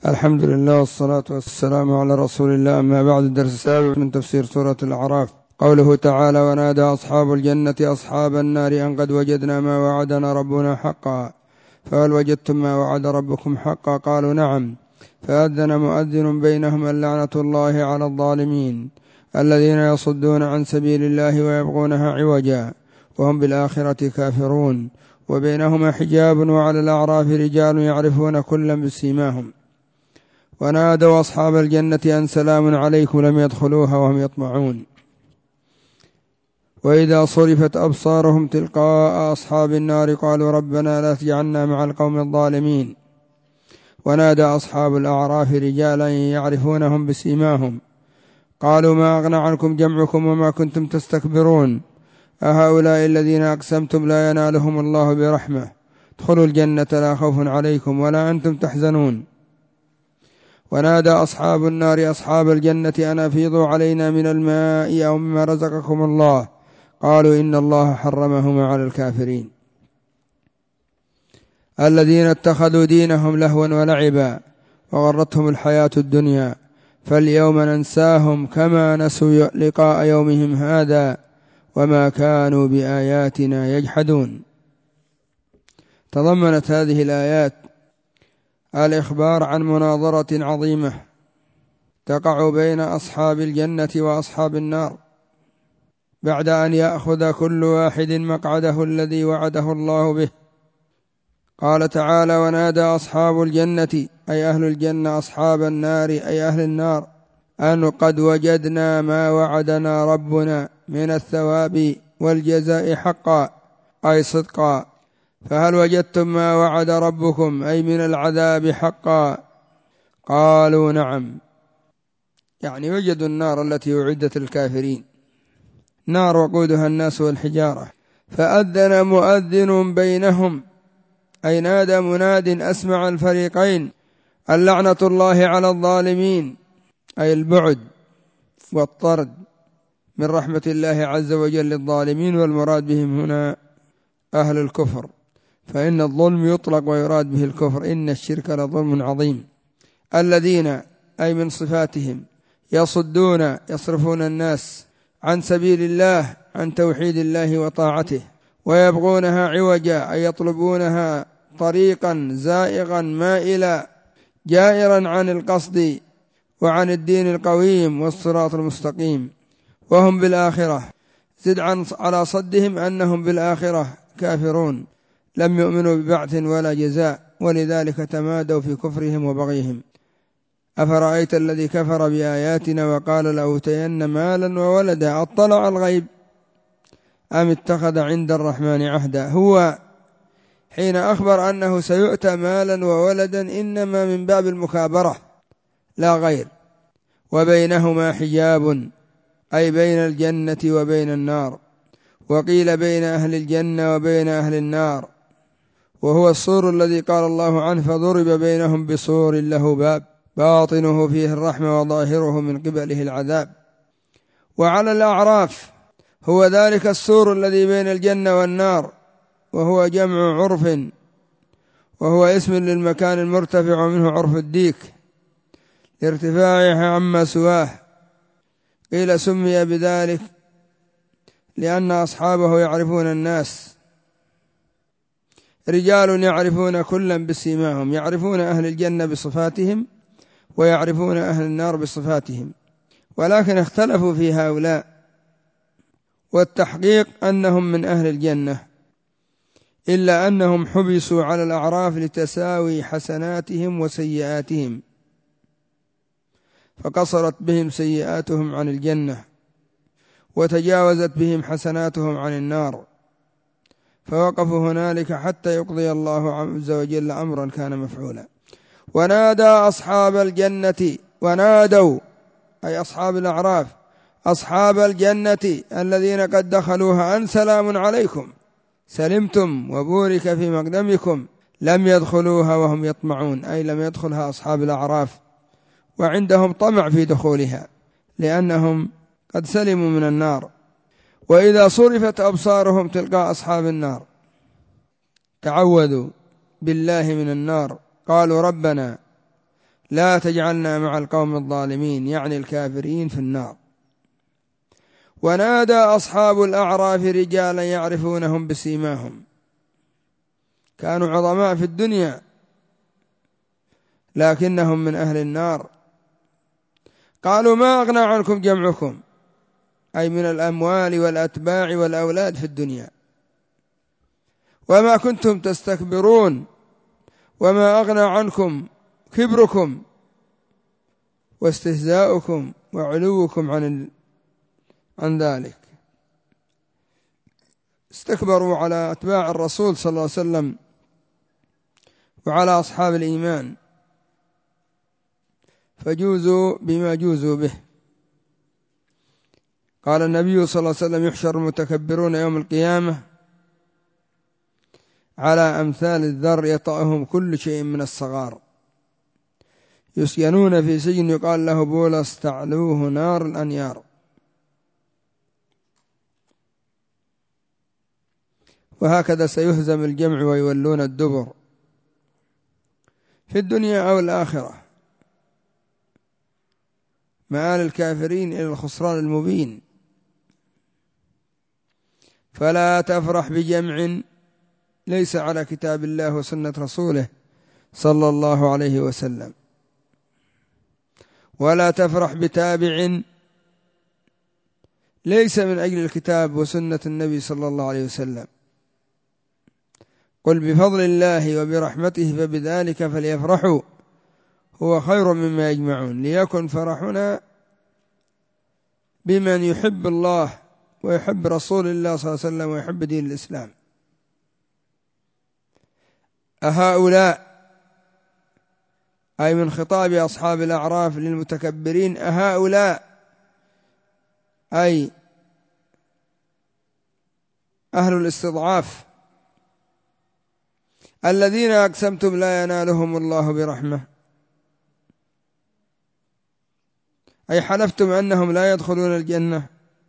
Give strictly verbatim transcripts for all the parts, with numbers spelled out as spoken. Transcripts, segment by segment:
الحمد لله والصلاة والسلام على رسول الله. أما بعد، الدرس السابع من تفسير سورة الأعراف. قوله تعالى: ونادى أصحاب الجنة أصحاب النار أن قد وجدنا ما وعدنا ربنا حقا فهل وجدتم ما وعد ربكم حقا؟ قالوا نعم. فأذن مؤذن بينهم اللعنة الله على الظالمين الذين يصدون عن سبيل الله ويبغونها عوجا وهم بالآخرة كافرون. وبينهما حجاب وعلى الأعراف رجال يعرفون كلا بسيماهم. ونادوا أصحاب الجنة أن سلام عليكم لم يدخلوها وهم يطمعون. وإذا صرفت أبصارهم تلقاء أصحاب النار قالوا ربنا لا تجعلنا مع القوم الظالمين. ونادى أصحاب الأعراف رجالا يعرفونهم بسيماهم قالوا ما أغنى عنكم جمعكم وما كنتم تستكبرون أهؤلاء الذين أقسمتم لا ينالهم الله برحمة ادخلوا الجنة لا خوف عليكم ولا أنتم تحزنون. ونادى أصحاب النار أصحاب الجنة أن أفيضوا علينا من الماء أو مما رزقكم الله قالوا إن الله حرمهما على الكافرين الذين اتخذوا دينهم لهوا ولعبا وغرتهم الحياة الدنيا فاليوم ننساهم كما نسوا لقاء يومهم هذا وما كانوا بآياتنا يجحدون. تضمنت هذه الآيات الإخبار عن مناظرة عظيمة تقع بين أصحاب الجنة وأصحاب النار بعد أن يأخذ كل واحد مقعده الذي وعده الله به. قال تعالى: ونادى أصحاب الجنة أي أهل الجنة أصحاب النار أي أهل النار أن قد وجدنا ما وعدنا ربنا من الثواب والجزاء حقا أي صدقا فهل وجدتم ما وعد ربكم أي من العذاب حقا؟ قالوا نعم، يعني وجدوا النار التي أعدت للكافرين، نار وقودها الناس والحجارة. فأذن مؤذن بينهم أي نادى مناد أسمع الفريقين اللعنة الله على الظالمين أي البعد والطرد من رحمة الله عز وجل للظالمين، والمراد بهم هنا أهل الكفر، فإن الظلم يطلق ويراد به الكفر، إن الشرك لظلم عظيم. الذين أي من صفاتهم يصدون يصرفون الناس عن سبيل الله عن توحيد الله وطاعته ويبغونها عوجا أي يطلبونها طريقا زائغا مائلا جائرا عن القصد وعن الدين القويم والصراط المستقيم وهم بالآخرة. زد عن على صدهم أنهم بالآخرة كافرون لم يؤمنوا ببعث ولا جزاء ولذلك تمادوا في كفرهم وبغيهم. أفرأيت الذي كفر بآياتنا وقال لأوتين مالا وولدا أطلع الغيب أم اتخذ عند الرحمن عهدا. هو حين أخبر أنه سيؤتى مالا وولدا إنما من باب المكابرة لا غير. وبينهما حجاب أي بين الجنة وبين النار، وقيل بين أهل الجنة وبين أهل النار، وهو السور الذي قال الله عنه فضرب بينهم بسور له باب باطنه فيه الرحمة وظاهره من قبله العذاب. وعلى الأعراف هو ذلك السور الذي بين الجنة والنار، وهو جمع عرف، وهو اسم للمكان المرتفع منه عرف الديك لارتفاعه عما سواه. قيل سمي بذلك لأن أصحابه يعرفون الناس، رجال يعرفون كلا بسيماهم، يعرفون أهل الجنة بصفاتهم ويعرفون أهل النار بصفاتهم، ولكن اختلفوا في هؤلاء، والتحقيق أنهم من أهل الجنة، إلا أنهم حبسوا على الأعراف لتساوي حسناتهم وسيئاتهم، فقصرت بهم سيئاتهم عن الجنة وتجاوزت بهم حسناتهم عن النار، فوقفوا هنالك حتى يقضي الله عز وجل أمرا كان مفعولا. ونادى أصحاب الجنة، ونادوا أي أصحاب الأعراف أصحاب الجنة الذين قد دخلوها أن سلام عليكم، سلمتم وبورك في مقدمكم، لم يدخلوها وهم يطمعون أي لم يدخلها أصحاب الأعراف وعندهم طمع في دخولها لأنهم قد سلموا من النار. وإذا صرفت أبصارهم تلقاء أصحاب النار تعوذوا بالله من النار قالوا ربنا لا تجعلنا مع القوم الظالمين، يعني الكافرين في النار. ونادى أصحاب الأعراف رجالا يعرفونهم بسيماهم، كانوا عظماء في الدنيا لكنهم من أهل النار. قالوا ما أغنى عنكم جمعكم، أي من الأموال والأتباع والأولاد في الدنيا، وما كنتم تستكبرون، وما أغنى عنكم كبركم واستهزاؤكم وعلوكم عن عن ذلك. استكبروا على أتباع الرسول صلى الله عليه وسلم وعلى أصحاب الإيمان، فجوزوا بما جوزوا به. قال النبي صلى الله عليه وسلم: يحشر المتكبرون يوم القيامة على أمثال الذر يطأهم كل شيء من الصغار، يسجنون في سجن يقال له بولس تعلوه نار الأنيار. وهكذا سيهزم الجمع ويولون الدبر في الدنيا أو الآخرة، مآل الكافرين إلى الخسران المبين. فلا تفرح بجمع ليس على كتاب الله وسنة رسوله صلى الله عليه وسلم، ولا تفرح بتابع ليس من أجل الكتاب وسنة النبي صلى الله عليه وسلم. قل بفضل الله وبرحمته فبذلك فليفرحوا هو خير مما يجمعون. ليكن فرحنا بمن يحب الله ويحب رسول الله صلى الله عليه وسلم ويحب دين الإسلام. أهؤلاء، أي من خطاب أصحاب الأعراف للمتكبرين، أهؤلاء أي أهل الاستضعاف الذين أقسمتم لا ينالهم الله برحمة، أي حلفتم أنهم لا يدخلون الجنة،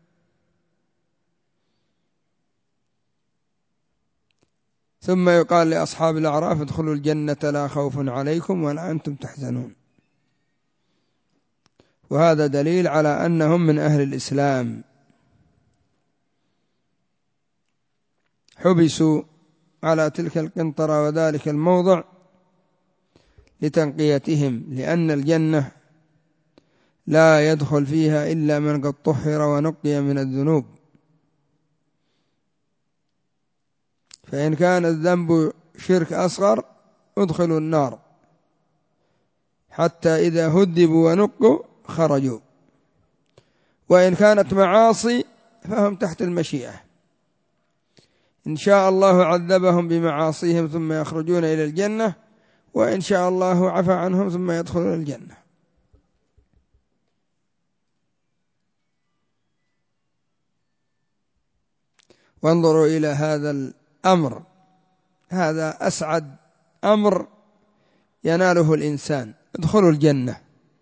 ثم يقال لأصحاب الأعراف ادخلوا الجنة لا خوف عليكم ولا أنتم تحزنون. وهذا دليل على أنهم من أهل الإسلام، حبسوا على تلك القنطرة وذلك الموضع لتنقيتهم، لأن الجنة لا يدخل فيها إلا من قد طهر ونقي من الذنوب. فإن كان الذنب شرك أصغر ادخلوا النار حتى إذا هذبوا ونقوا خرجوا، وإن كانت معاصي فهم تحت المشيئة، إن شاء الله عذبهم بمعاصيهم ثم يخرجون إلى الجنة، وإن شاء الله عفى عنهم ثم يدخلون الجنة. وانظروا إلى هذا الأمر، هذا أسعد أمر يناله الإنسان، ادخلوا الجنة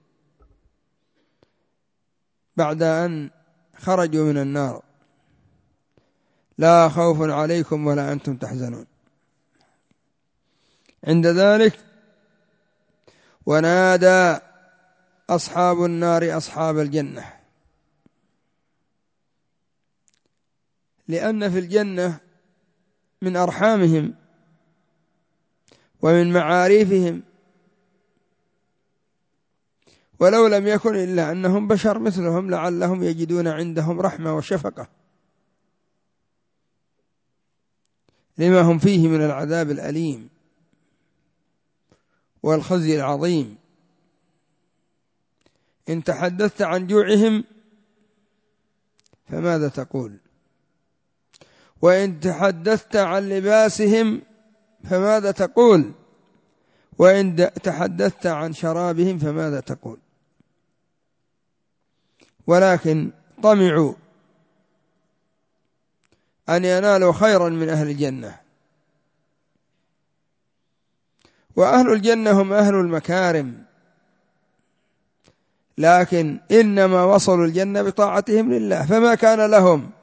بعد أن خرجوا من النار، لا خوف عليكم ولا أنتم تحزنون. عند ذلك ونادى أصحاب النار أصحاب الجنة، لأن في الجنة من أرحامهم ومن معارفهم، ولو لم يكن إلا أنهم بشر مثلهم لعلهم يجدون عندهم رحمة وشفقة لما هم فيه من العذاب الأليم والخزي العظيم. إن تحدثت عن جوعهم فماذا تقول؟ وإن تحدثت عن لباسهم فماذا تقول؟ وإن تحدثت عن شرابهم فماذا تقول؟ ولكن طمعوا أن ينالوا خيرا من أهل الجنة، وأهل الجنة هم أهل المكارم، لكن إنما وصلوا الجنة بطاعتهم لله، فما كان لهم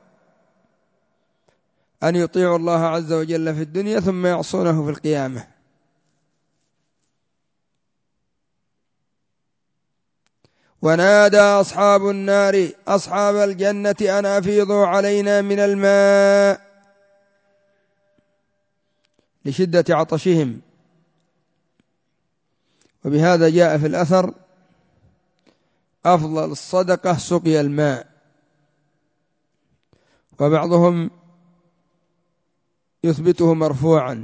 أن يطيعوا الله عز وجل في الدنيا ثم يعصونه في القيامة. ونادى أصحاب النار أصحاب الجنة أن أفيضوا علينا من الماء لشدة عطشهم. وبهذا جاء في الأثر أفضل الصدقة سقي الماء. وبعضهم يثبته مرفوعا.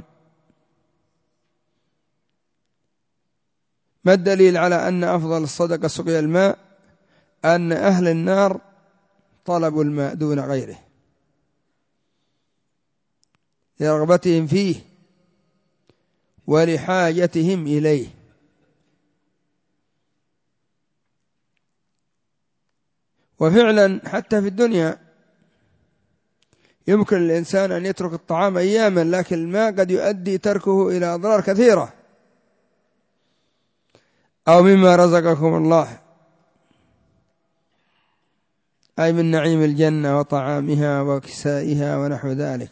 ما الدليل على أن أفضل الصدقة سقي الماء؟ أن أهل النار طلبوا الماء دون غيره لرغبتهم فيه ولحاجتهم إليه. وفعلا حتى في الدنيا يمكن الإنسان أن يترك الطعام أياما، لكن الماء قد يؤدي تركه إلى أضرار كثيرة. أو مما رزقكم الله، أي من نعيم الجنة وطعامها وكسائها ونحو ذلك.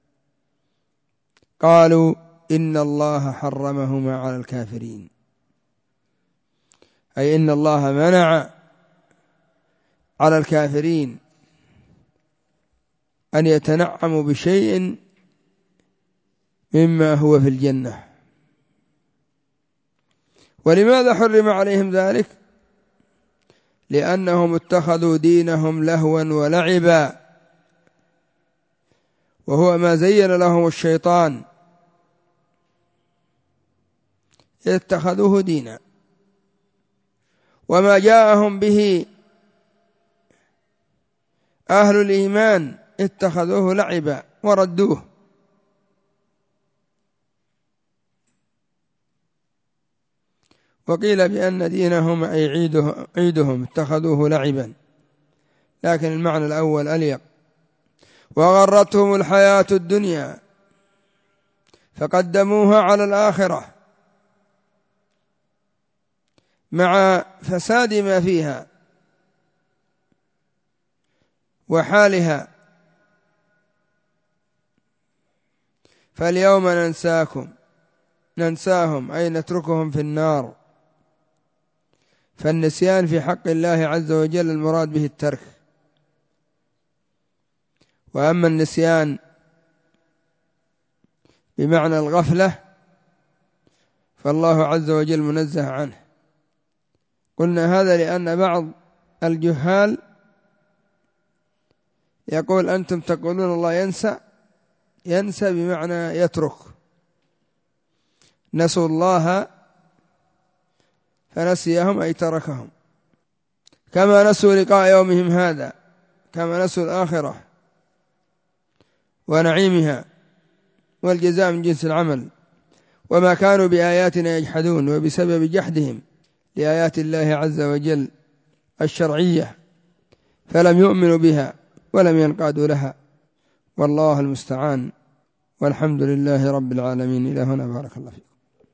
قالوا إن الله حرمهما على الكافرين، أي إن الله منع على الكافرين أن يتنعموا بشيء مما هو في الجنة. ولماذا حرم عليهم ذلك؟ لأنهم اتخذوا دينهم لهوا ولعبا، وهو ما زين لهم الشيطان، اتخذوه دينا، وما جاءهم به أهل الإيمان اتخذوه لعبا وردوه. وقيل بأن دينهم أي عيده عيدهم اتخذوه لعبا، لكن المعنى الأول أليق. وغرتهم الحياة الدنيا فقدموها على الآخرة مع فساد ما فيها وحالها. فاليوم ننساكم ننساهم أي نتركهم في النار. فالنسيان في حق الله عز وجل المراد به الترك. وأما النسيان بمعنى الغفلة فالله عز وجل منزه عنه. قلنا هذا لأن بعض الجهال يقول أنتم تقولون الله ينسى. ينسى بمعنى يترك. نسوا الله فنسيهم أي تركهم، كما نسوا لقاء يومهم هذا، كما نسوا الآخرة ونعيمها والجزاء من جنس العمل. وما كانوا بآياتنا يجحدون، وبسبب جحدهم لآيات الله عز وجل الشرعية فلم يؤمنوا بها ولم ينقادوا لها. والله المستعان، والحمد لله رب العالمين. إلى هنا بارك الله فيكم.